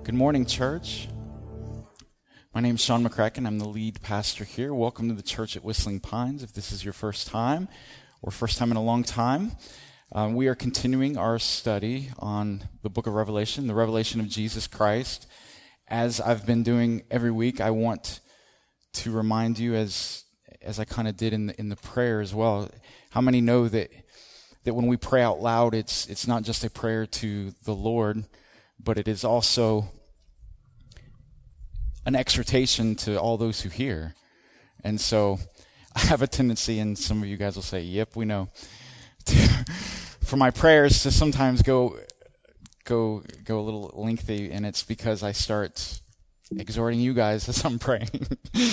Good morning, church. My name is Sean McCracken. I'm the lead pastor here. Welcome to the church at Whistling Pines. If this is your first time or first time in a long time, we are continuing our study on the book of Revelation, the revelation of Jesus Christ. As I've been doing every week, I want to remind you, as I kind of did in the prayer as well, how many know that when we pray out loud, it's not just a prayer to the Lord, but it is also an exhortation to all those who hear. And so I have a tendency, and some of you guys will say, yep, we know, for my prayers to sometimes go a little lengthy, and it's because I start exhorting you guys as I'm praying.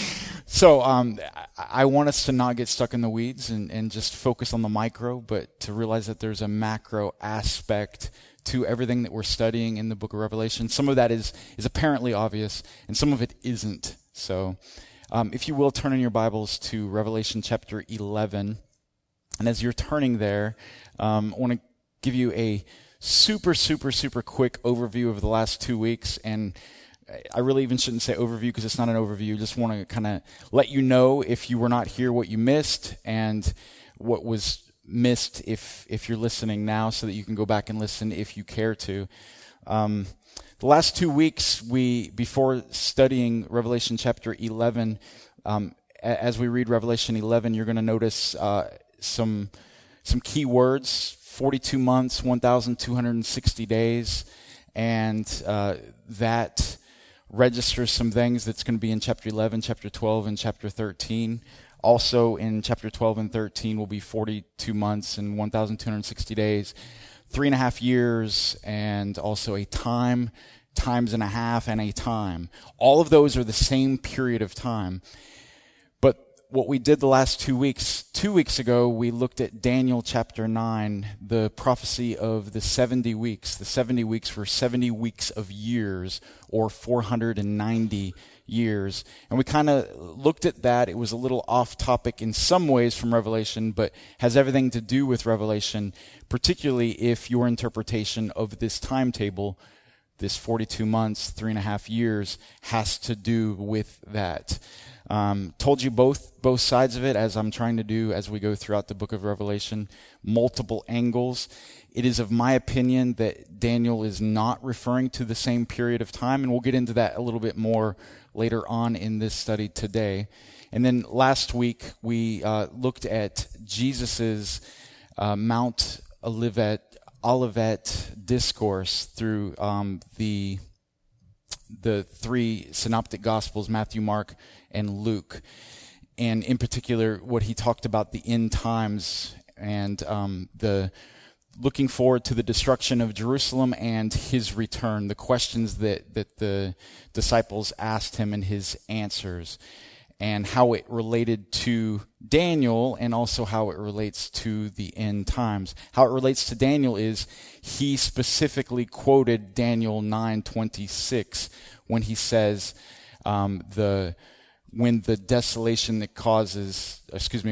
So I want us to not get stuck in the weeds and just focus on the micro, but to realize that there's a macro aspect to everything that we're studying in the book of Revelation. Some of that is apparently obvious, and some of it isn't. So if you will, turn in your Bibles to Revelation chapter 11. And as you're turning there, I want to give you a super quick overview of the last 2 weeks. And I really even shouldn't say overview because it's not an overview. Just want to kind of let you know, if you were not here, what you missed and what was missed if you're listening now, so that you can go back and listen if you care to. The last 2 weeks, before studying Revelation chapter 11, as we read Revelation 11, you're going to notice some key words: 42 months, 1,260 days, and that registers some things that's going to be in chapter 11, chapter 12, and chapter 13. Also in chapter 12 and 13 will be 42 months and 1,260 days, 3.5 years, and also a time, times and a half, and a time. All of those are the same period of time. But what we did the last 2 weeks, 2 weeks ago, we looked at Daniel chapter 9, the prophecy of the 70 weeks. The 70 weeks were 70 weeks of years, or 490 years. And we kind of looked at that. It was a little off topic in some ways from Revelation, but has everything to do with Revelation, particularly if your interpretation of this timetable, this 42 months, 3.5 years, has to do with that. Told you both sides of it, as I'm trying to do as we go throughout the book of Revelation, multiple angles. It is of my opinion that Daniel is not referring to the same period of time, and we'll get into that a little bit more later on in this study today. And then last week we looked at Jesus's Mount Olivet discourse through the three synoptic gospels, Matthew, Mark, and Luke, and in particular what he talked about the end times and the looking forward to the destruction of Jerusalem and his return, the questions that the disciples asked him and his answers, and how it related to Daniel and also how it relates to the end times. How it relates to Daniel is he specifically quoted Daniel 9:26 when he says when the desolation that causes,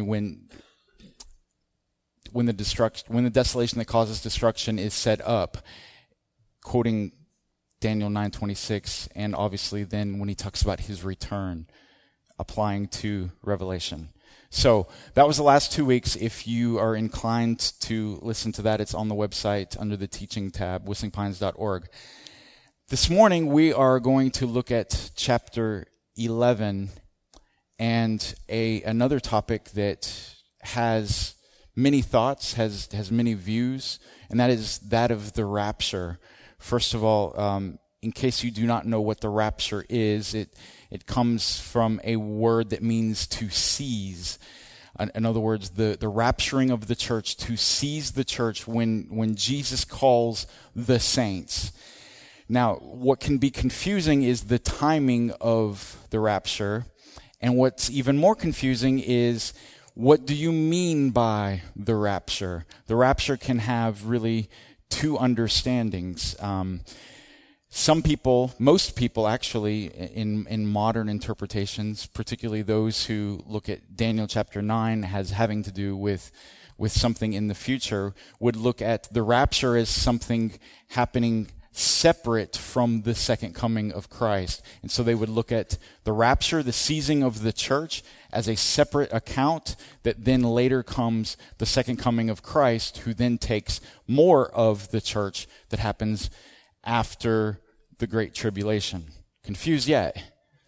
when the desolation that causes destruction is set up, quoting Daniel 9:26, and obviously then when he talks about his return, applying to Revelation. So that was the last 2 weeks. If you are inclined to listen to that, it's on the website under the teaching tab, whistlingpines.org. This morning we are going to look at chapter 11 and another topic that has many thoughts, has many views, and that is that of the rapture. First of all, in case you do not know what the rapture is, it comes from a word that means to seize. In other words, the rapturing of the church, to seize the church when Jesus calls the saints. Now, what can be confusing is the timing of the rapture, and what's even more confusing is, what do you mean by the rapture? The rapture can have really two understandings. Some people, most people actually, in modern interpretations, particularly those who look at Daniel chapter 9 as having to do with something in the future, would look at the rapture as something happening separate from the second coming of Christ. And so they would look at the rapture, the seizing of the church, as a separate account that then later comes the second coming of Christ, who then takes more of the church that happens after the Great Tribulation. Confused yet?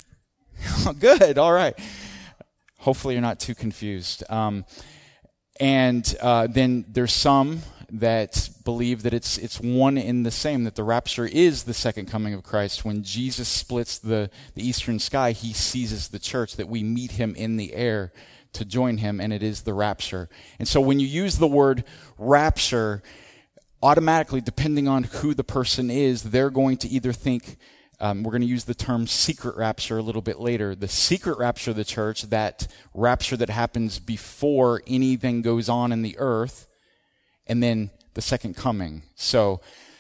Good, all right. Hopefully you're not too confused. And then there's some that believe that it's one in the same, that the rapture is the second coming of Christ. When Jesus splits the eastern sky, he seizes the church, that we meet him in the air to join him, and it is the rapture. And so when you use the word rapture, automatically, depending on who the person is, they're going to either think, we're going to use the term secret rapture a little bit later. The secret rapture of the church, that rapture that happens before anything goes on in the earth, and then the second coming. So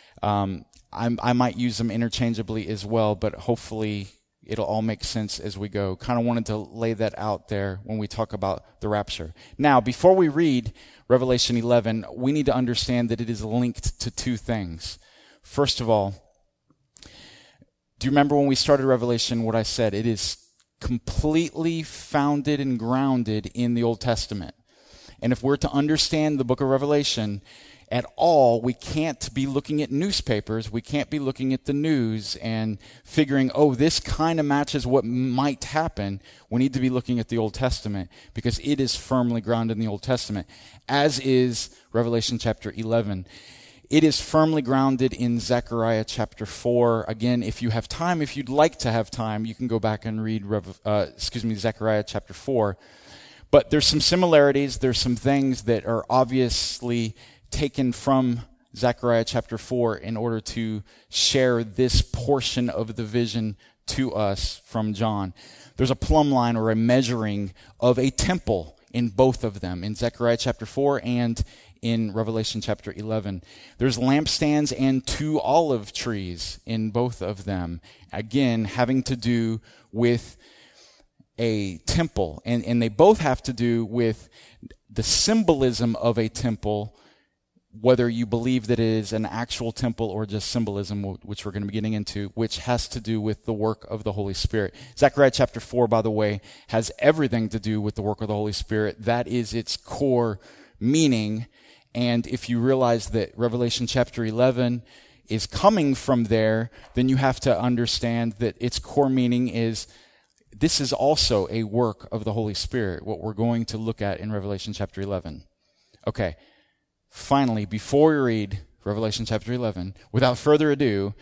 I might use them interchangeably as well, but hopefully it'll all make sense as we go. Kind of wanted to lay that out there when we talk about the rapture. Now, before we read Revelation 11, we need to understand that it is linked to two things. First of all, do you remember when we started Revelation what I said? It is completely founded and grounded in the Old Testament. And if we're to understand the book of Revelation at all, we can't be looking at newspapers. We can't be looking at the news and figuring, oh, this kind of matches what might happen. We need to be looking at the Old Testament because it is firmly grounded in the Old Testament, as is Revelation chapter 11. It is firmly grounded in Zechariah chapter 4. Again, if you have time, if you'd like to have time, you can go back and read Zechariah chapter 4. But there's some similarities. There's some things that are obviously taken from Zechariah chapter 4 in order to share this portion of the vision to us from John. There's a plumb line or a measuring of a temple in both of them, in Zechariah chapter 4 and in Revelation chapter 11. There's lampstands and 2 olive trees in both of them, again, having to do with a temple, and they both have to do with the symbolism of a temple, whether you believe that it is an actual temple or just symbolism, which we're going to be getting into, which has to do with the work of the Holy Spirit. Zechariah chapter 4, by the way, has everything to do with the work of the Holy Spirit. That is its core meaning. And if you realize that Revelation chapter 11 is coming from there, then you have to understand that its core meaning is this is also a work of the Holy Spirit, what we're going to look at in Revelation chapter 11. Okay, finally, before we read Revelation chapter 11, without further ado,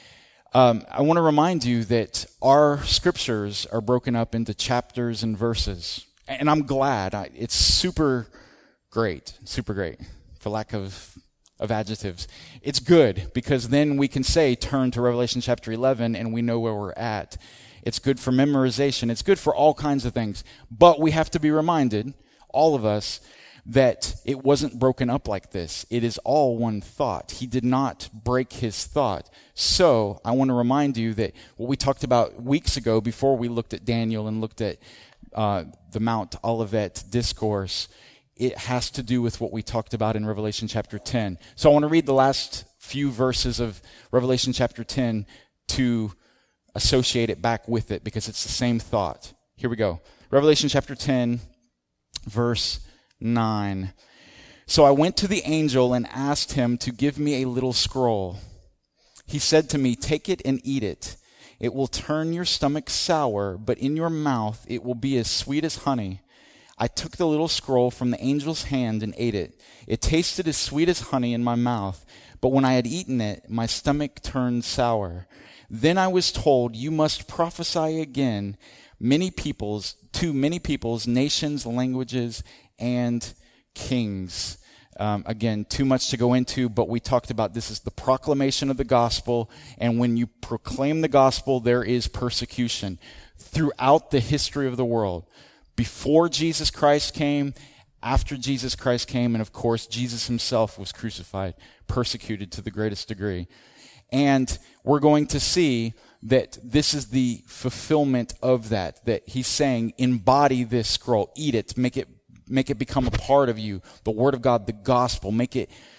I want to remind you that our scriptures are broken up into chapters and verses. And I'm glad. It's super great, for lack of adjectives. It's good, because then we can say, turn to Revelation chapter 11, and we know where we're at. It's good for memorization. It's good for all kinds of things. But we have to be reminded, all of us, that it wasn't broken up like this. It is all one thought. He did not break his thought. So I want to remind you that what we talked about weeks ago before we looked at Daniel and looked at the Mount Olivet discourse, it has to do with what we talked about in Revelation chapter 10. So I want to read the last few verses of Revelation chapter 10 to associate it back with it, because it's the same thought. Here we go. Revelation chapter 10, verse 9. So I went to the angel and asked him to give me a little scroll. He said to me, take it and eat it. It will turn your stomach sour, but in your mouth it will be as sweet as honey. I took the little scroll from the angel's hand and ate it. It tasted as sweet as honey in my mouth, but when I had eaten it, my stomach turned sour. Then I was told, you must prophesy again to many peoples, nations, languages, and kings. Again, too much to go into, but we talked about this is the proclamation of the gospel, and when you proclaim the gospel, there is persecution throughout the history of the world. Before Jesus Christ came, after Jesus Christ came, and of course, Jesus himself was crucified, persecuted to the greatest degree. And we're going to see that this is the fulfillment of that he's saying, embody this scroll, eat it, make it become a part of you, the word of God, the gospel, make it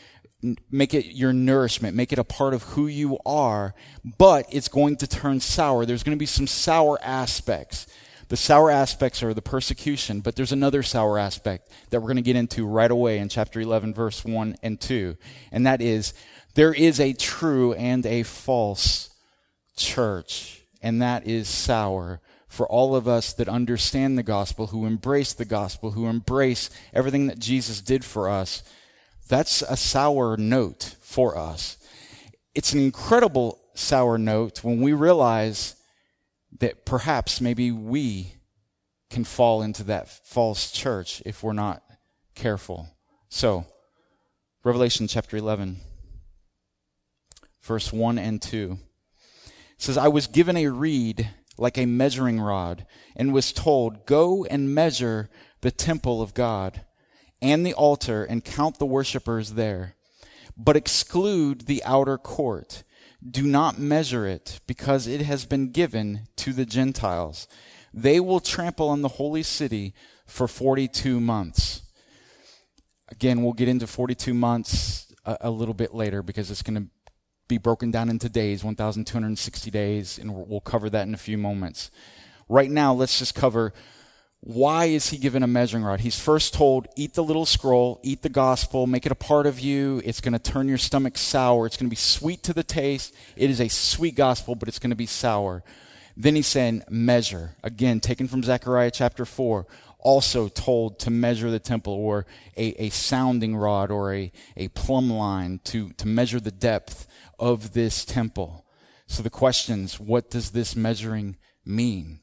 make it your nourishment, make it a part of who you are, but it's going to turn sour. There's going to be some sour aspects. The sour aspects are the persecution, but there's another sour aspect that we're going to get into right away in chapter 11, verse 1 and 2. And that is, there is a true and a false church, and that is sour for all of us that understand the gospel, who embrace the gospel, who embrace everything that Jesus did for us. That's a sour note for us. It's an incredible sour note when we realize that perhaps maybe we can fall into that false church if we're not careful. So, Revelation chapter 11, verse 1 and 2. It says, I was given a reed like a measuring rod, and was told, go and measure the temple of God and the altar and count the worshipers there, but exclude the outer court. Do not measure it, because it has been given to the Gentiles. They will trample on the holy city for 42 months. Again, we'll get into 42 months a little bit later, because it's going to be broken down into days, 1,260 days, and we'll cover that in a few moments. Right now, let's just cover, why is he given a measuring rod? He's first told, eat the little scroll, eat the gospel, make it a part of you. It's going to turn your stomach sour. It's going to be sweet to the taste. It is a sweet gospel, but it's going to be sour. Then he's saying, measure. Again, taken from Zechariah chapter 4, also told to measure the temple, or a sounding rod, or a plumb line to measure the depth of this temple. So the questions, what does this measuring mean?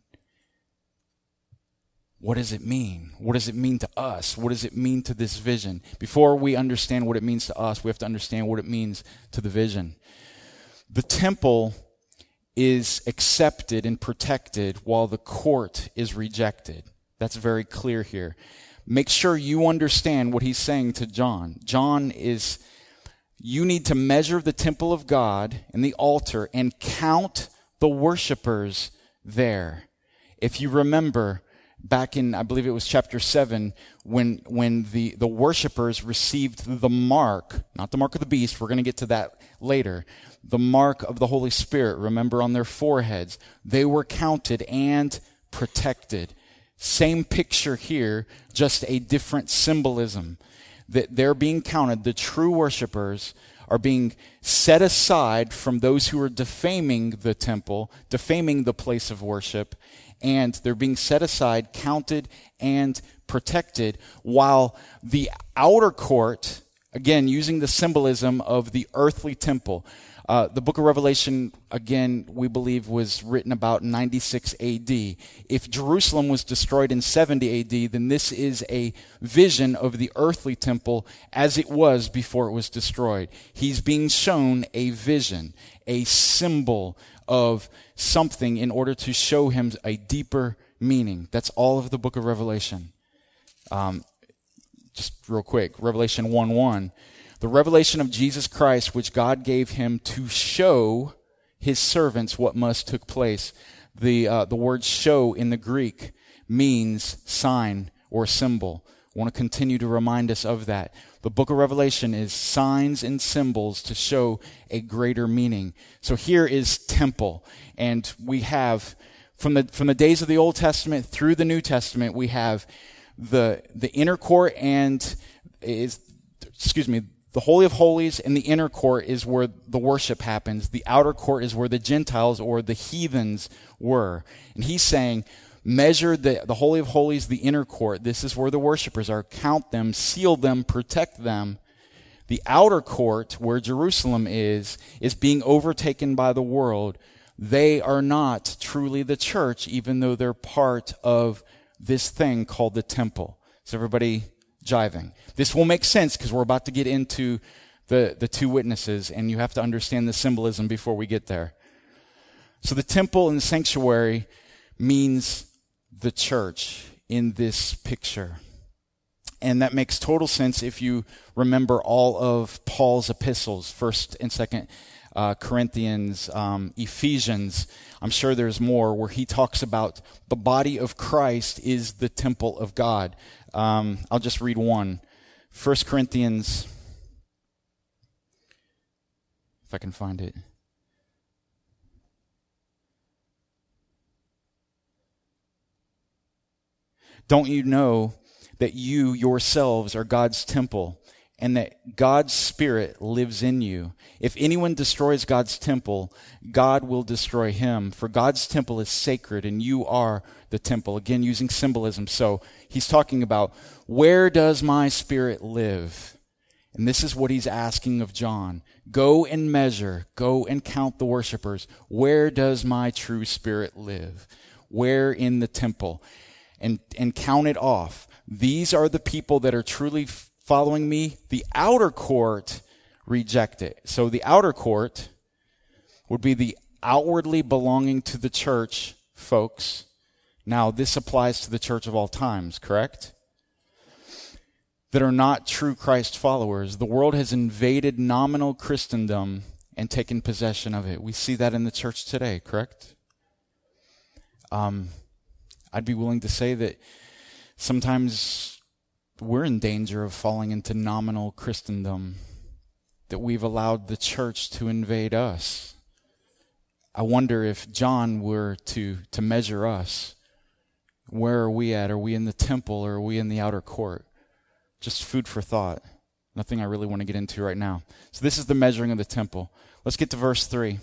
What does it mean? What does it mean to us? What does it mean to this vision? Before we understand what it means to us, we have to understand what it means to the vision. The temple is accepted and protected while the court is rejected. That's very clear here. Make sure you understand what he's saying to John. John is, you need to measure the temple of God and the altar and count the worshipers there. If you remember, back in, I believe it was chapter 7, when the worshipers received the mark, not the mark of the beast, we're going to get to that later, the mark of the Holy Spirit, remember, on their foreheads, they were counted and protected. Same picture here, just a different symbolism. That they're being counted, the true worshipers are being set aside from those who are defaming the temple, defaming the place of worship, and they're being set aside, counted, and protected, while the outer court, again, using the symbolism of the earthly temple. The book of Revelation, again, we believe was written about 96 AD. If Jerusalem was destroyed in 70 AD, then this is a vision of the earthly temple as it was before it was destroyed. He's being shown a vision, a symbol of something in order to show him a deeper meaning. That's all of the book of Revelation. Just real quick, Revelation 1:1. The revelation of Jesus Christ, which God gave him to show his servants what must took place. The word show in the Greek means sign or symbol. I want to continue to remind us of that. The book of Revelation is signs and symbols to show a greater meaning. So here is temple. And we have, from the days of the Old Testament through the New Testament, we have the inner court the Holy of Holies and the inner court is where the worship happens. The outer court is where the Gentiles or the heathens were. And he's saying, measure the Holy of Holies, the inner court. This is where the worshipers are. Count them, seal them, protect them. The outer court, where Jerusalem is being overtaken by the world. They are not truly the church, even though they're part of this thing called the temple. Is everybody jiving? This will make sense because we're about to get into the two witnesses, and you have to understand the symbolism before we get there. So the temple and the sanctuary means the church in this picture. And that makes total sense if you remember all of Paul's epistles, 1st and 2nd Corinthians, Ephesians. I'm sure there's more where he talks about the body of Christ is the temple of God. I'll just read one. 1 Corinthians if I can find it. Don't you know that you yourselves are God's temple and that God's Spirit lives in you? If anyone destroys God's temple, God will destroy him. For God's temple is sacred and you are the temple. Again, using symbolism. So he's talking about, where does my Spirit live? And this is what he's asking of John. Go and measure, go and count the worshipers. Where does my true Spirit live? Where in the temple? And count it off. These are the people that are truly following me. The outer court reject it. So the outer court would be the outwardly belonging to the church folks. Now, this applies to the church of all times, correct? That are not true Christ followers. The world has invaded nominal Christendom and taken possession of it. We see that in the church today, correct? I'd be willing to say that sometimes we're in danger of falling into nominal Christendom, that we've allowed the church to invade us. I wonder if John were to measure us, where are we at? Are we in the temple or are we in the outer court? Just food for thought. Nothing I really want to get into right now. So this is the measuring of the temple. Let's get to verse 3.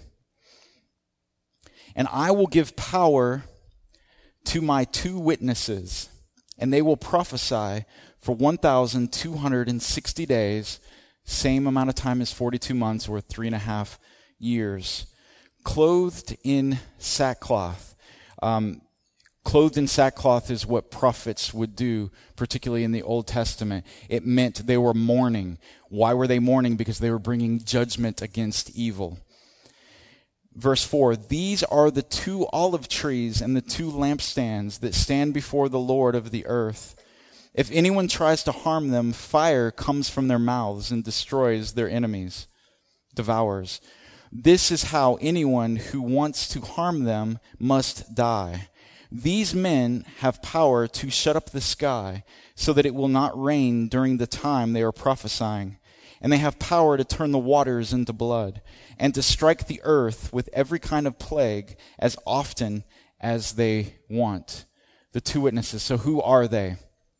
And I will give power to my 2 witnesses, and they will prophesy for 1,260 days, same amount of time as 42 months, or 3.5 years, clothed in sackcloth. Clothed in sackcloth is what prophets would do, particularly in the Old Testament. It meant they were mourning. Why were they mourning? Because they were bringing judgment against evil. Verse 4, these are the 2 olive trees and the 2 lampstands that stand before the Lord of the earth. If anyone tries to harm them, fire comes from their mouths and destroys their enemies, devours. This is how anyone who wants to harm them must die. These men have power to shut up the sky so that it will not rain during the time they are prophesying. And they have power to turn the waters into blood and to strike the earth with every kind of plague as often as they want. The 2 witnesses. So who are they?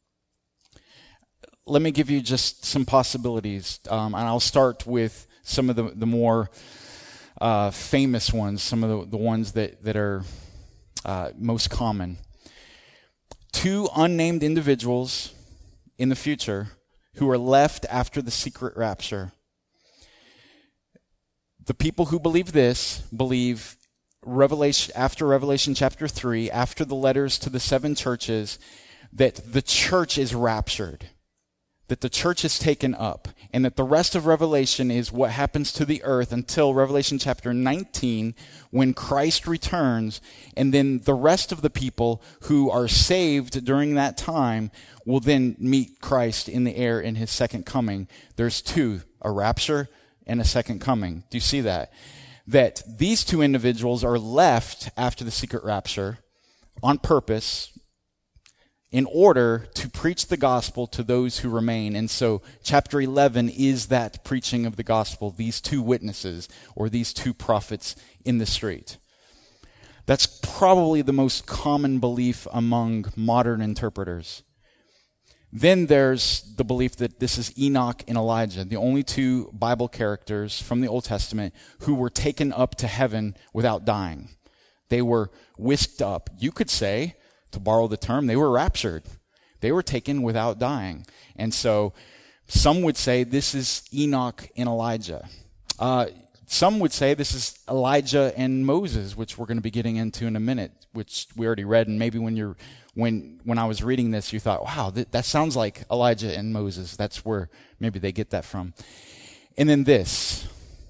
Let me give you just some possibilities. And I'll start with some of the more famous ones, some of the ones that are most common. 2 unnamed individuals in the future who are left after the secret rapture. The people who believe this believe after Revelation chapter 3, after the letters to the 7 churches, that the church is raptured, that the church is taken up, and that the rest of Revelation is what happens to the earth until Revelation chapter 19, when Christ returns, and then the rest of the people who are saved during that time will then meet Christ in the air in his second coming. There's 2, a rapture and a second coming. Do you see that? That these 2 individuals are left after the secret rapture on purpose in order to preach the gospel to those who remain. And so chapter 11 is that preaching of the gospel, these 2 witnesses or these 2 prophets in the street. That's probably the most common belief among modern interpreters. Then there's the belief that this is Enoch and Elijah, the only 2 Bible characters from the Old Testament who were taken up to heaven without dying. They were whisked up. You could say, to borrow the term, they were raptured. They were taken without dying. And so some would say this is Enoch and Elijah. Some would say this is Elijah and Moses, which we're going to be getting into in a minute, which we already read. And maybe when I was reading this, you thought, wow, that sounds like Elijah and Moses. That's where maybe they get that from. And then this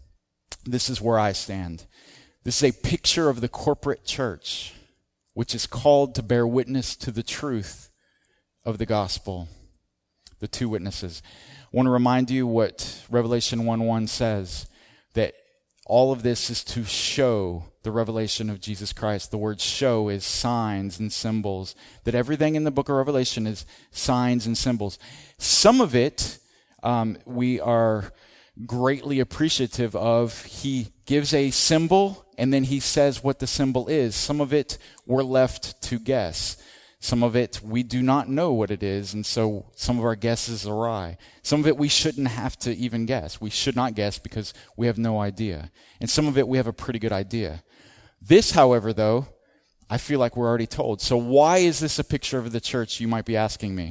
is where I stand. This is a picture of the corporate church, which is called to bear witness to the truth of the gospel. The 2 witnesses. I want to remind you what Revelation 1:1 says, that all of this is to show the revelation of Jesus Christ. The word show is signs and symbols. That everything in the book of Revelation is signs and symbols. Some of it we are greatly appreciative of. He gives a symbol, and then he says what the symbol is. Some of it we're left to guess. Some of it we do not know what it is, and so some of our guesses are awry. Some of it we shouldn't have to even guess. We should not guess because we have no idea. And some of it we have a pretty good idea. This, however, though, I feel like we're already told. So why is this a picture of the church, you might be asking me?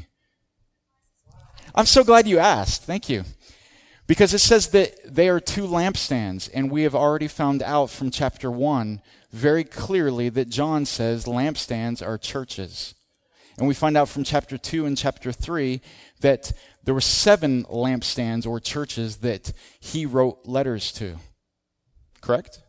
I'm so glad you asked. Thank you. Because it says that they are two lampstands, and we have already found out from chapter 1 very clearly that John says lampstands are churches. And we find out from chapter 2 and chapter 3 that there were 7 lampstands or churches that he wrote letters to. Correct?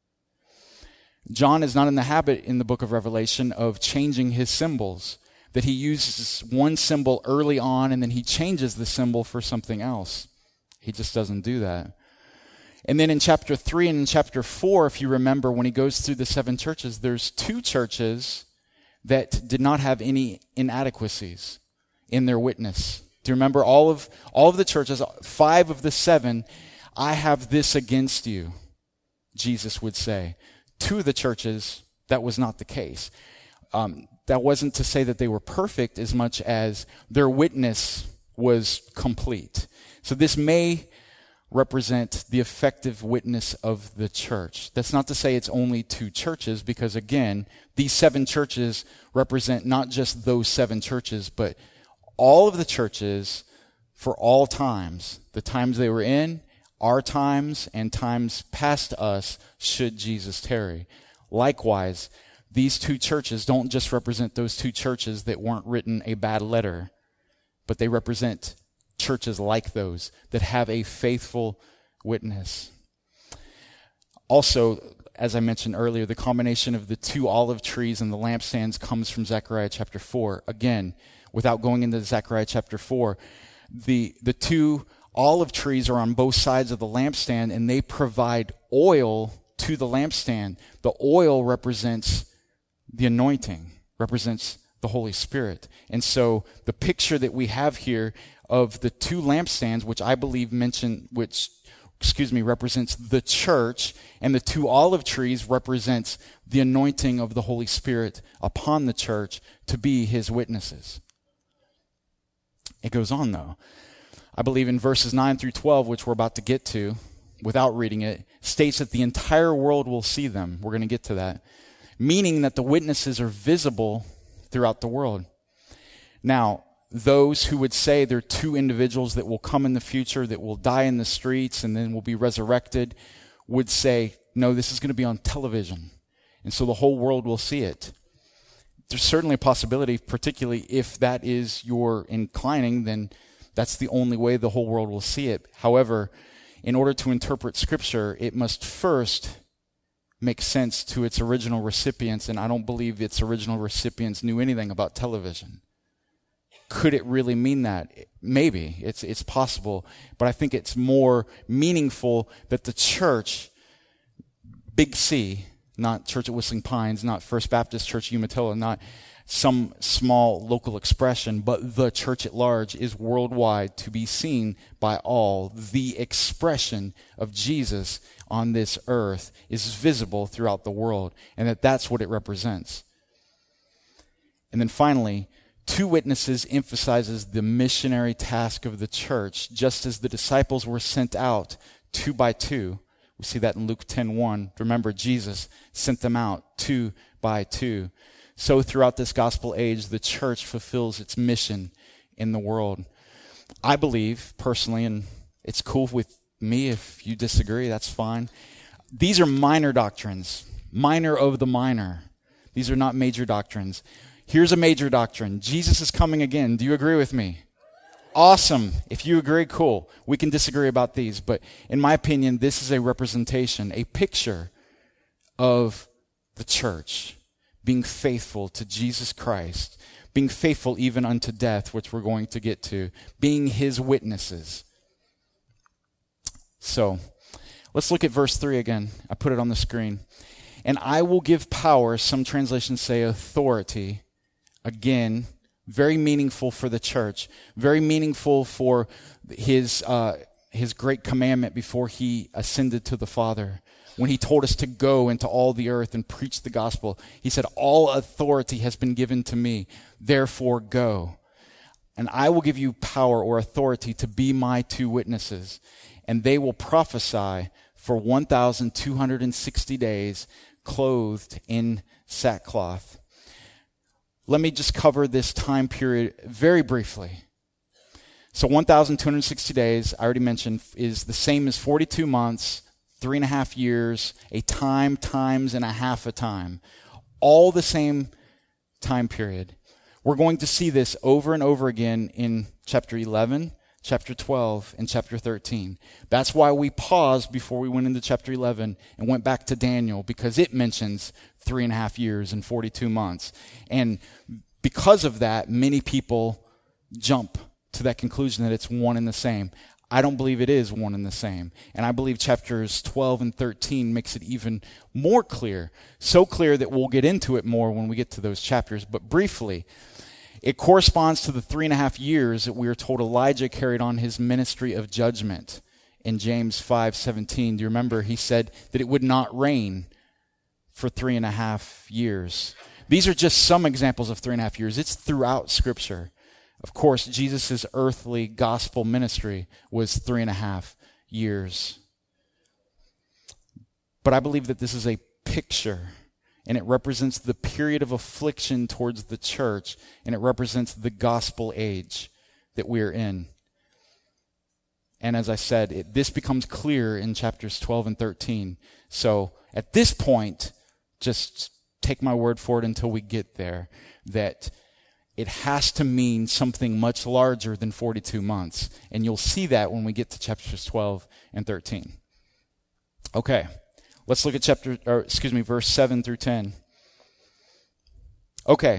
John is not in the habit in the book of Revelation of changing his symbols, that he uses one symbol early on and then he changes the symbol for something else. He just doesn't do that. And then in chapter 3 and in chapter 4, if you remember, when he goes through the 7 churches, there's 2 churches that did not have any inadequacies in their witness. Do you remember all of the churches, 5 of the 7, I have this against you, Jesus would say. 2 of the churches, that was not the case. That wasn't to say that they were perfect as much as their witness was complete. So this may represent the effective witness of the church. That's not to say it's only 2 churches, because again, these 7 churches represent not just those 7 churches, but all of the churches for all times, the times they were in, our times, and times past us, should Jesus tarry. Likewise, these 2 churches don't just represent those 2 churches that weren't written a bad letter, but they represent churches like those that have a faithful witness. Also, as I mentioned earlier, the combination of the 2 olive trees and the lampstands comes from Zechariah chapter 4. Again, without going into Zechariah chapter 4, the 2 olive trees are on both sides of the lampstand, and they provide oil to the lampstand. The oil represents the anointing, represents the Holy Spirit. And so the picture that we have here of the 2 lampstands, which I believe represents the church, and the 2 olive trees represents the anointing of the Holy Spirit upon the church to be his witnesses. It goes on though. I believe in verses 9 through 12, which we're about to get to, without reading it, states that the entire world will see them. We're going to get to that. Meaning that the witnesses are visible throughout the world. Now, those who would say there are 2 individuals that will come in the future, that will die in the streets and then will be resurrected, would say, no, this is going to be on television. And so the whole world will see it. There's certainly a possibility, particularly if that is your inclining, then that's the only way the whole world will see it. However, in order to interpret Scripture, it must first make sense to its original recipients, and I don't believe its original recipients knew anything about television. Could it really mean that? Maybe. It's possible. But I think it's more meaningful that the church, Big C, not Church at Whistling Pines, not First Baptist Church Umatilla, not some small local expression, but the church at large is worldwide to be seen by all. The expression of Jesus on this earth is visible throughout the world, and that's what it represents. And then finally, 2 witnesses emphasizes the missionary task of the church, just as the disciples were sent out 2 by 2. We see that in Luke 10:1. Remember, Jesus sent them out 2 by 2. So throughout this gospel age, the church fulfills its mission in the world. I believe, personally, and it's cool with me if you disagree, that's fine. These are minor doctrines, minor of the minor. These are not major doctrines. Here's a major doctrine. Jesus is coming again. Do you agree with me? Awesome. If you agree, cool. We can disagree about these, but in my opinion, this is a representation, a picture of the church being faithful to Jesus Christ, being faithful even unto death, which we're going to get to, being his witnesses. So, let's look at verse 3 again. I put it on the screen. And I will give power, some translations say authority. Again, very meaningful for the church, very meaningful for his his great commandment before he ascended to the Father. When he told us to go into all the earth and preach the gospel, he said, all authority has been given to me, therefore go. And I will give you power or authority to be my 2 witnesses. And they will prophesy for 1,260 days, clothed in sackcloth. Let me just cover this time period very briefly. So 1,260 days, I already mentioned, is the same as 42 months, 3.5 years, a time times and a half a time. All the same time period. We're going to see this over and over again in chapter 11, chapter 12, and chapter 13. That's why we paused before we went into chapter 11 and went back to Daniel, because it mentions 3.5 years and 42 months. And because of that, many people jump to that conclusion that it's one and the same. I don't believe it is one and the same. And I believe chapters 12 and 13 makes it even more clear. So clear that we'll get into it more when we get to those chapters. But briefly, it corresponds to the 3.5 years that we are told Elijah carried on his ministry of judgment in James 5:17. Do you remember? He said that it would not rain for 3.5 years. These are just some examples of 3.5 years. It's throughout Scripture. Of course, Jesus' earthly gospel ministry was 3.5 years. But I believe that this is a picture, and it represents the period of affliction towards the church, and it represents the gospel age that we are in. And as I said, this becomes clear in chapters 12 and 13. So at this point, just take my word for it until we get there, that it has to mean something much larger than 42 months. And you'll see that when we get to chapters 12 and 13. Okay, let's look at verse 7 through 10. Okay.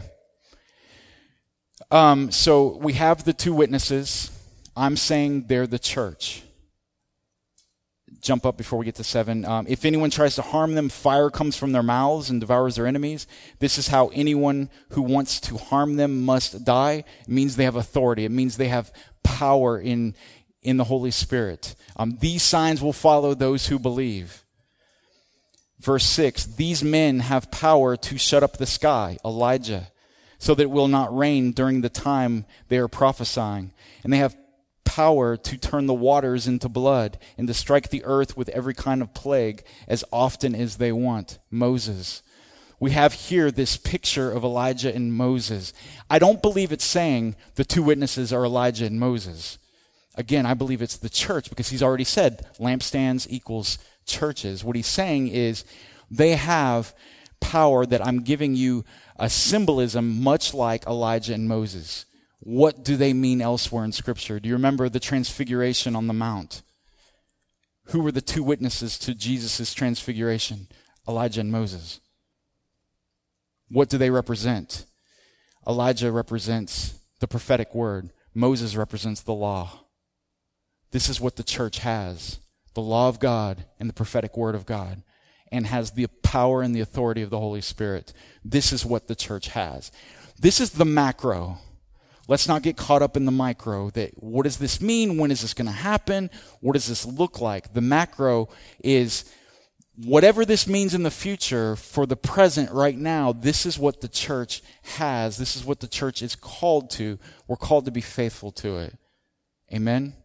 So we have the 2 witnesses. I'm saying they're the church. Jump up before we get to 7. If anyone tries to harm them, fire comes from their mouths and devours their enemies. This is how anyone who wants to harm them must die. It means they have authority. It means they have power in the Holy Spirit. These signs will follow those who believe. Verse 6, these men have power to shut up the sky, Elijah, so that it will not rain during the time they are prophesying. And they have power to turn the waters into blood and to strike the earth with every kind of plague as often as they want. Moses. We have here this picture of Elijah and Moses. I don't believe it's saying the 2 witnesses are Elijah and Moses. Again, I believe it's the church, because he's already said lampstands equals churches. What he's saying is they have power that I'm giving you a symbolism much like Elijah and Moses. What do they mean elsewhere in Scripture? Do you remember the transfiguration on the Mount? Who were the 2 witnesses to Jesus' transfiguration? Elijah and Moses. What do they represent? Elijah represents the prophetic word. Moses represents the law. This is what the church has. The law of God and the prophetic word of God, and has the power and the authority of the Holy Spirit. This is what the church has. This is the macro. Let's not get caught up in the micro. What does this mean? When is this going to happen? What does this look like? The macro is whatever this means in the future. For the present, right now, this is what the church has. This is what the church is called to. We're called to be faithful to it. Amen?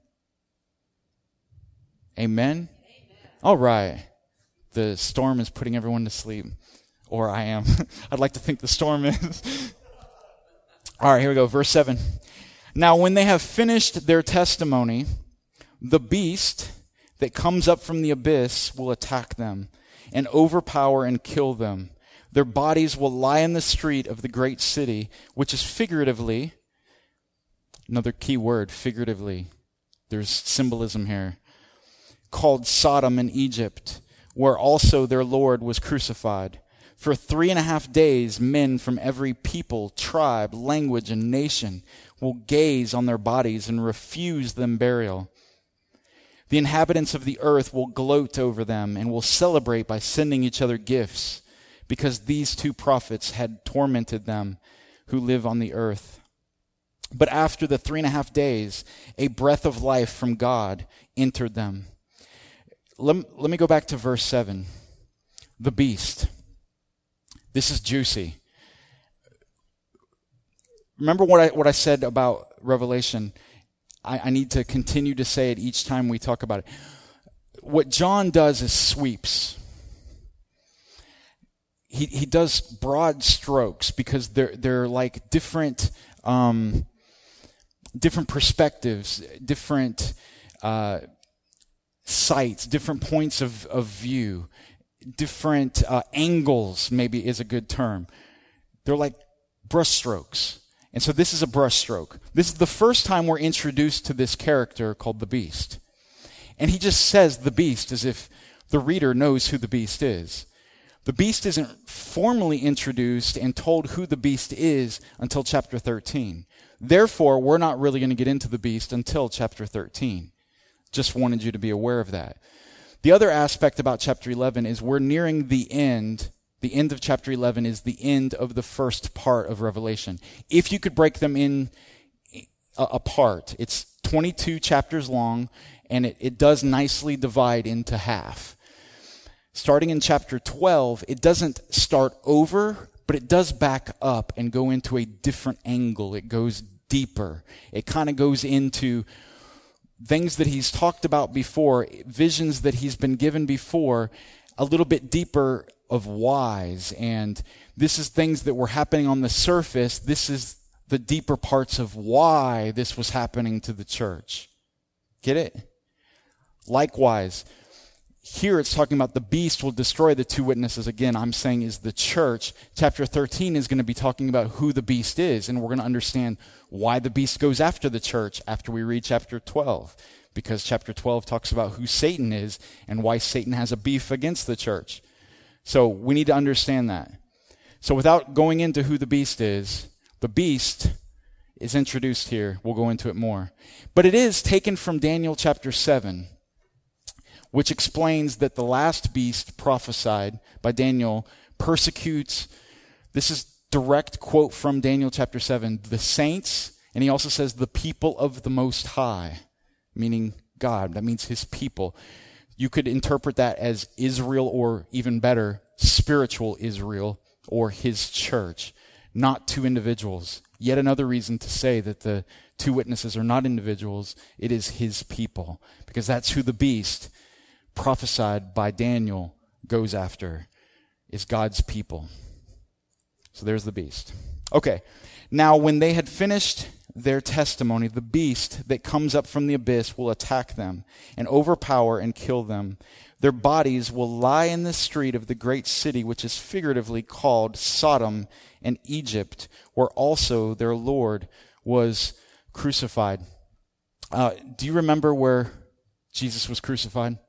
Amen? All right. The storm is putting everyone to sleep. Or I am. I'd like to think the storm is. All right, here we go. Verse 7. Now, when they have finished their testimony, the beast that comes up from the abyss will attack them and overpower and kill them. Their bodies will lie in the street of the great city, which is figuratively, another key word, figuratively. There's symbolism here. Called Sodom in Egypt, where also their Lord was crucified. For 3.5 days, men from every people, tribe, language, and nation will gaze on their bodies and refuse them burial. The inhabitants of the earth will gloat over them and will celebrate by sending each other gifts, because these 2 prophets had tormented them who live on the earth. But after the 3.5 days, a breath of life from God entered them. Let me go back to verse 7. The beast. This is juicy. Remember what I said about Revelation. I need to continue to say it each time we talk about it. What John does is sweeps. He does broad strokes because they're like different perspectives, different sights, different points of view, different angles, maybe is a good term. They're like brush strokes. And so this is a brush stroke. This is the first time we're introduced to this character called the Beast. And he just says the Beast as if the reader knows who the Beast is. The Beast isn't formally introduced and told who the Beast is until chapter 13. Therefore, we're not really going to get into the Beast until chapter 13. Just wanted you to be aware of that. The other aspect about chapter 11 is we're nearing the end. The end of chapter 11 is the end of the first part of Revelation. If you could break them in apart, it's 22 chapters long, and it does nicely divide into half. Starting in chapter 12, it doesn't start over, but it does back up and go into a different angle. It goes deeper. It kind of goes into things that he's talked about before, visions that he's been given before, a little bit deeper of whys. And this is things that were happening on the surface. This is the deeper parts of why this was happening to the church. Get it? Likewise, here it's talking about the beast will destroy the two witnesses. Again, I'm saying is the church. Chapter 13 is going to be talking about who the beast is, and we're going to understand why the beast goes after the church after we read chapter 12. Because chapter 12 talks about who Satan is and why Satan has a beef against the church. So we need to understand that. So without going into who the beast is, the beast is introduced here. We'll go into it more. But it is taken from Daniel chapter 7, which explains that the last beast prophesied by Daniel persecutes, this is direct quote from Daniel chapter 7, the saints, and he also says the people of the Most High, meaning God. That means his people. You could interpret that as Israel, or even better, spiritual Israel, or his church, not two individuals. Yet another reason to say that the two witnesses are not individuals, it is his people, because that's who the beast prophesied by Daniel goes after, is God's people. So there's the beast. Okay, now when they had finished their testimony, the beast that comes up from the abyss will attack them and overpower and kill them. Their bodies will lie in the street of the great city, which is figuratively called Sodom and Egypt, where also their Lord was crucified. Do you remember where Jesus was crucified?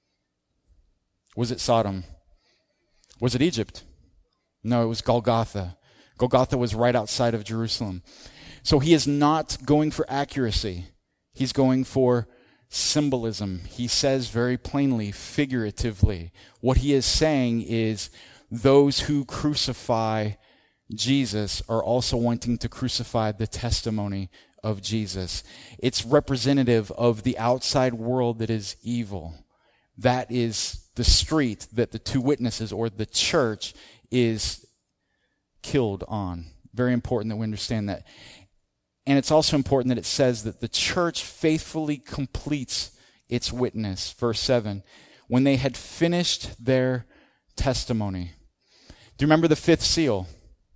Was it Sodom? Was it Egypt? No, it was Golgotha. Golgotha was right outside of Jerusalem. So he is not going for accuracy. He's going for symbolism. He says very plainly, figuratively. What he is saying is those who crucify Jesus are also wanting to crucify the testimony of Jesus. It's representative of the outside world that is evil. That is the street that the two witnesses or the church is killed on. Very important that we understand that. And it's also important that it says that the church faithfully completes its witness. Verse 7, when they had finished their testimony. Do you remember the fifth seal?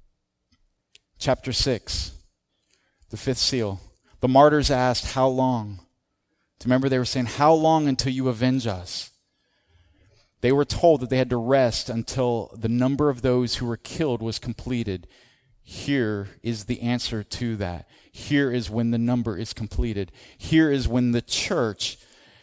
Chapter 6, the fifth seal. The martyrs asked, how long? Do you remember they were saying, how long until you avenge us? They were told that they had to rest until the number of those who were killed was completed. Here is the answer to that. Here is when the number is completed. Here is when the church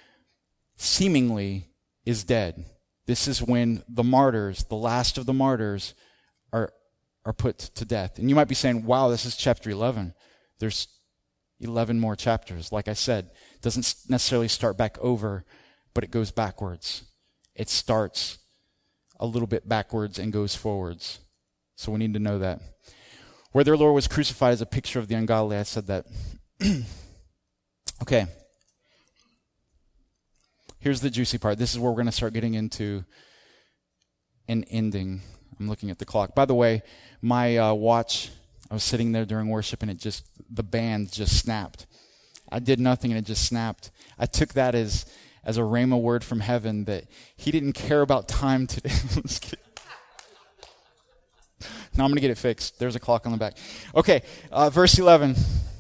seemingly is dead. This is when the martyrs, the last of the martyrs, are put to death. And you might be saying, wow, this is chapter 11. There's 11 more chapters. Like I said, it doesn't necessarily start back over, but it goes backwards. It starts a little bit backwards and goes forwards. So we need to know that. Where their Lord was crucified is a picture of the ungodly. I said that. Okay. here's the juicy part. This is where we're going to start getting into an ending. I'm looking at the clock. By the way, my watch, I was sitting there during worship and the band just snapped. I did nothing and it just snapped. I took that as a rhema word from heaven that he didn't care about time today. No, I'm going to get it fixed. There's a clock on the back. Okay, verse 11.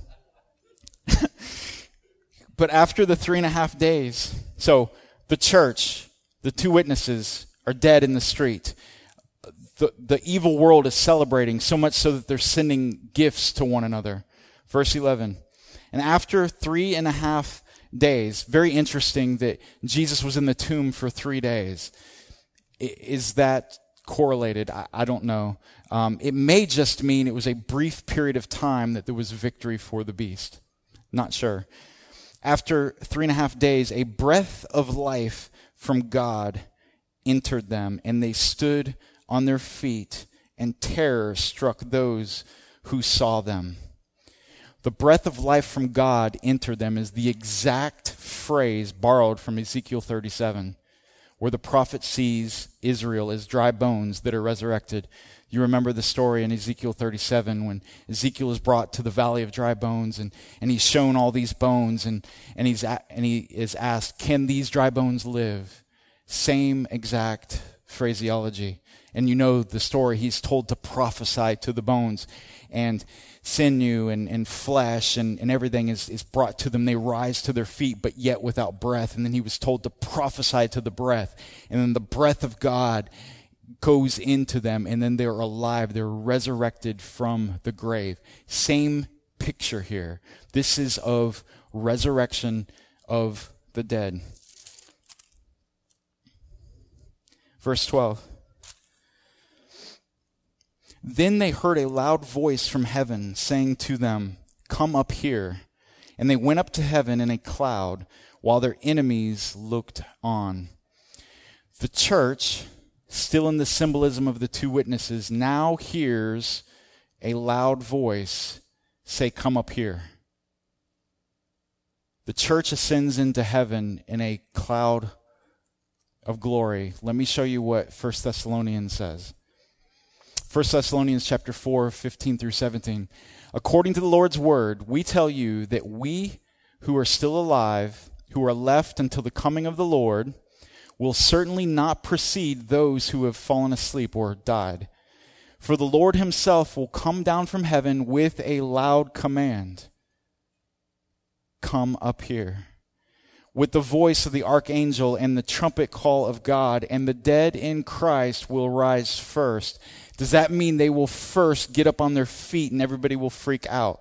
But after the 3.5 days, so the church, the two witnesses are dead in the street. The evil world is celebrating, so much so that they're sending gifts to one another. Verse 11. And after 3.5 days, very interesting that Jesus was in the tomb for 3 days. Is that correlated? I don't know. It may just mean it was a brief period of time that there was victory for the beast. Not sure. After 3.5 days, a breath of life from God entered them, and they stood on their feet, and terror struck those who saw them. The breath of life from God entered them is the exact phrase borrowed from Ezekiel 37, where the prophet sees Israel as dry bones that are resurrected. You remember the story in Ezekiel 37 when Ezekiel is brought to the valley of dry bones, and he's shown all these bones, and he is asked, can these dry bones live? Same exact phraseology. And you know the story. He's told to prophesy to the bones, and sinew and flesh and everything is brought to them. They rise to their feet, but yet without breath. And then he was told to prophesy to the breath. And then the breath of God goes into them, and then they're alive. They're resurrected from the grave. Same picture here. This is of resurrection of the dead. Verse 12. Then they heard a loud voice from heaven saying to them, come up here. And they went up to heaven in a cloud while their enemies looked on. The church, still in the symbolism of the two witnesses, now hears a loud voice say, come up here. The church ascends into heaven in a cloud of glory. Let me show you what 1 Thessalonians says. 1 Thessalonians chapter 4, 15 through 17. According to the Lord's word, we tell you that we who are still alive, who are left until the coming of the Lord, will certainly not precede those who have fallen asleep or died. For the Lord himself will come down from heaven with a loud command. Come up here. With the voice of the archangel and the trumpet call of God, and the dead in Christ will rise first. Does that mean they will first get up on their feet and everybody will freak out?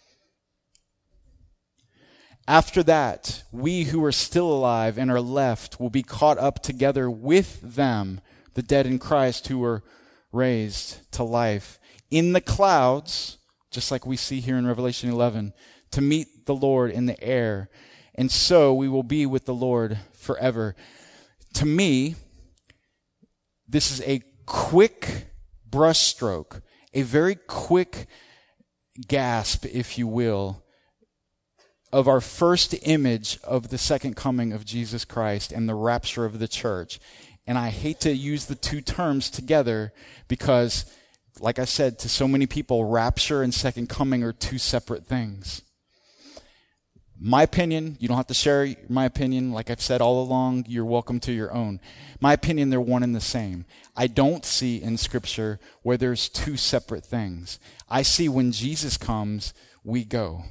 After that, we who are still alive and are left will be caught up together with them, the dead in Christ who were raised to life, in the clouds, just like we see here in Revelation 11, to meet the Lord in the air. And so we will be with the Lord forever. To me, this is a quick brushstroke, a very quick gasp, if you will, of our first image of the second coming of Jesus Christ and the rapture of the church. And I hate to use the two terms together because, like I said, to so many people, rapture and second coming are two separate things. My opinion, you don't have to share my opinion. Like I've said all along, you're welcome to your own. My opinion, they're one and the same. I don't see in Scripture where there's two separate things. I see when Jesus comes, we go.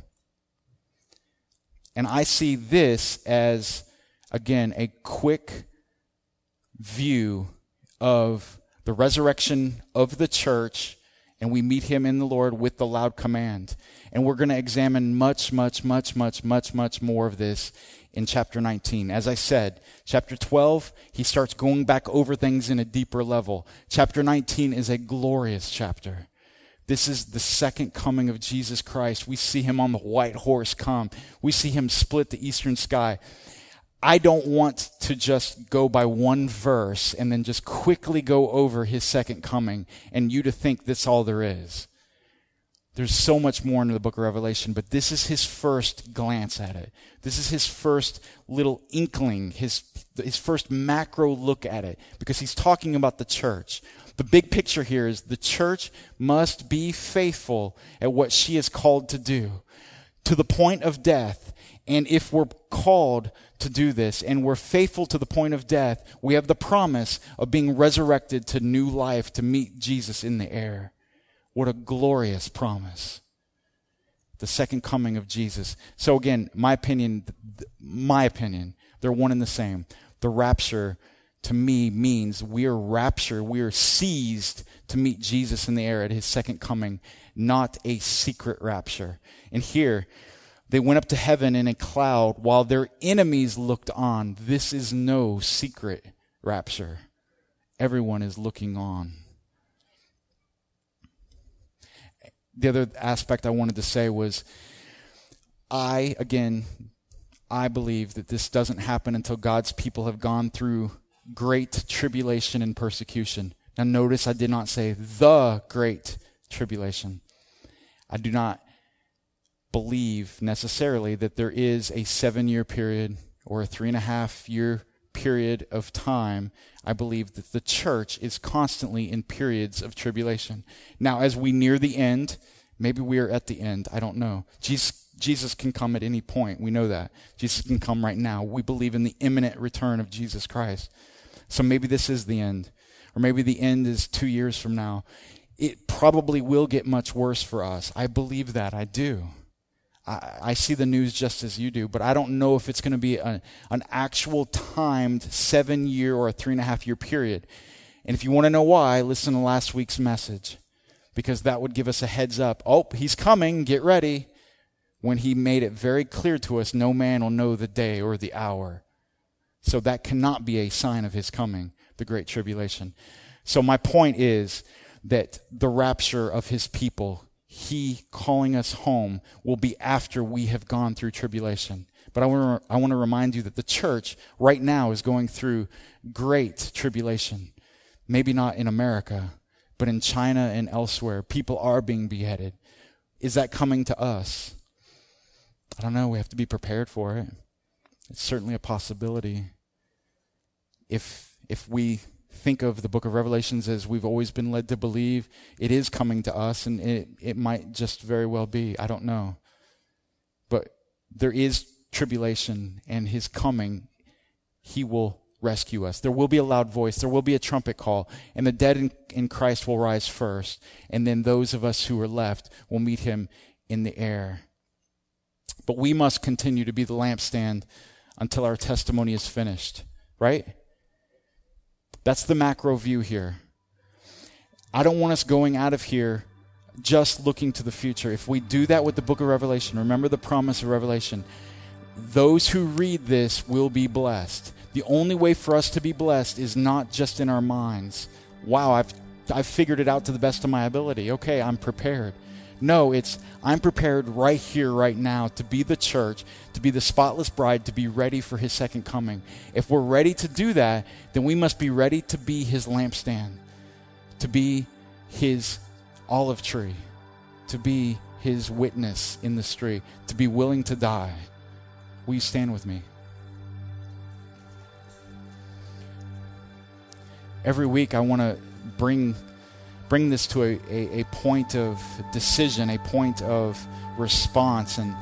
And I see this as, again, a quick view of the resurrection of the church, and we meet him in the Lord with the loud command. And we're going to examine much more of this in chapter 19. As I said, chapter 12, he starts going back over things in a deeper level. Chapter 19 is a glorious chapter. This is the second coming of Jesus Christ. We see him on the white horse come. We see him split the eastern sky. I don't want to just go by one verse and then just quickly go over his second coming and you to think that's all there is. There's so much more into the book of Revelation, but this is his first glance at it. This is his first little inkling, his first macro look at it, because he's talking about the church. The big picture here is the church must be faithful at what she is called to do, to the point of death. And if we're called to do this and we're faithful to the point of death, we have the promise of being resurrected to new life to meet Jesus in the air. What a glorious promise. The second coming of Jesus. So again, my opinion, they're one and the same. The rapture to me means we are seized to meet Jesus in the air at his second coming, not a secret rapture. And here, they went up to heaven in a cloud while their enemies looked on. This is no secret rapture. Everyone is looking on. The other aspect I wanted to say was, I believe that this doesn't happen until God's people have gone through great tribulation and persecution. Now notice I did not say the great tribulation. I do not believe necessarily that there is a 7-year period or a 3.5-year period of time. I believe that the church is constantly in periods of tribulation. Now, as we near the end, maybe we are at the end, I don't know. Jesus can come at any point. We know that. Jesus can come right now. We believe in the imminent return of Jesus Christ. So maybe this is the end. Or maybe the end is 2 years from now. It probably will get much worse for us. I believe that. I do. I see the news just as you do, but I don't know if it's going to be an actual timed 7-year or a 3.5-year period. And if you want to know why, listen to last week's message, because that would give us a heads up. Oh, he's coming, get ready. When he made it very clear to us, no man will know the day or the hour. So that cannot be a sign of his coming, the great tribulation. So my point is that the rapture of his people, he calling us home, will be after we have gone through tribulation. But I want to remind you that the church right now is going through great tribulation. Maybe not in America, but in China and elsewhere. People are being beheaded. Is that coming to us? I don't know. We have to be prepared for it. It's certainly a possibility. If we think of the book of Revelations as we've always been led to believe, it is coming to us, and it might just very well be. I don't know. But there is tribulation, and his coming, he will rescue us. There will be a loud voice. There will be a trumpet call, and the dead in Christ will rise first, and then those of us who are left will meet him in the air. But we must continue to be the lampstand until our testimony is finished, right? That's the macro view here. I don't want us going out of here just looking to the future. If we do that with the book of Revelation, remember the promise of Revelation, those who read this will be blessed. The only way for us to be blessed is not just in our minds. Wow, I've figured it out to the best of my ability. Okay, I'm prepared. No, I'm prepared right here, right now, to be the church, to be the spotless bride, to be ready for his second coming. If we're ready to do that, then we must be ready to be his lampstand, to be his olive tree, to be his witness in the street, to be willing to die. Will you stand with me? Every week I want to bring this to a point of decision, a point of response. And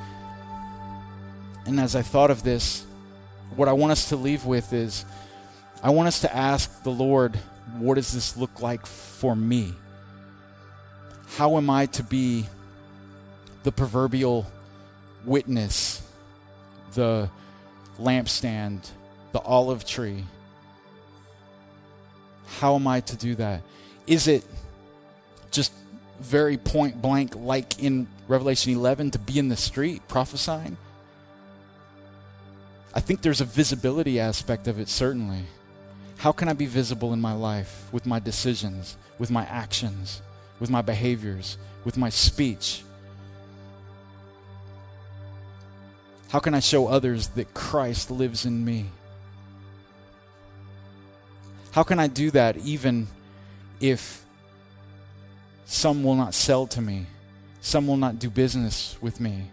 as I thought of this, what I want us to leave with is, I want us to ask the Lord, what does this look like for me? How am I to be the proverbial witness, the lampstand, the olive tree? How am I to do that? Is it just very point blank, like in Revelation 11, to be in the street prophesying? I think there's a visibility aspect of it, certainly. How can I be visible in my life with my decisions, with my actions, with my behaviors, with my speech? How can I show others that Christ lives in me? How can I do that even if some will not sell to me? Some will not do business with me.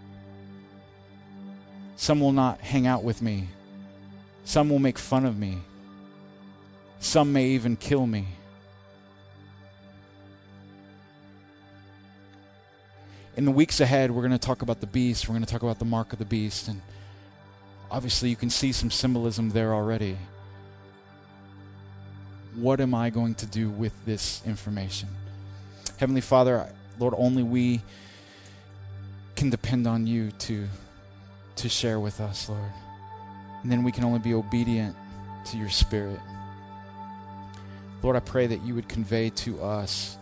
Some will not hang out with me. Some will make fun of me. Some may even kill me. In the weeks ahead, we're going to talk about the beast. We're going to talk about the mark of the beast. And obviously, you can see some symbolism there already. What am I going to do with this information? Heavenly Father, Lord, only we can depend on you to share with us, Lord. And then we can only be obedient to your Spirit. Lord, I pray that you would convey to us,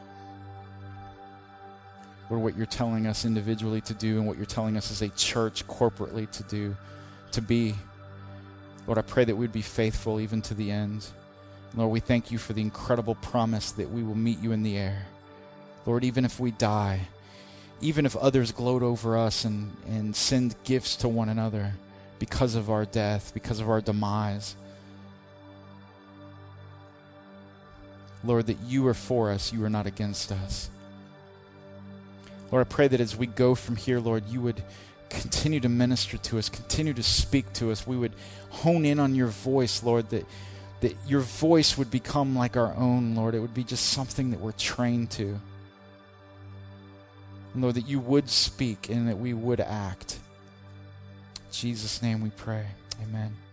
Lord, what you're telling us individually to do and what you're telling us as a church corporately to do, to be. Lord, I pray that we'd be faithful even to the end. Lord, we thank you for the incredible promise that we will meet you in the air. Lord, even if we die, even if others gloat over us and send gifts to one another because of our death, because of our demise, Lord, that you are for us, you are not against us. Lord, I pray that as we go from here, Lord, you would continue to minister to us, continue to speak to us. We would hone in on your voice, Lord, that your voice would become like our own, Lord. It would be just something that we're trained to. And Lord, that you would speak and that we would act. In Jesus' name we pray. Amen.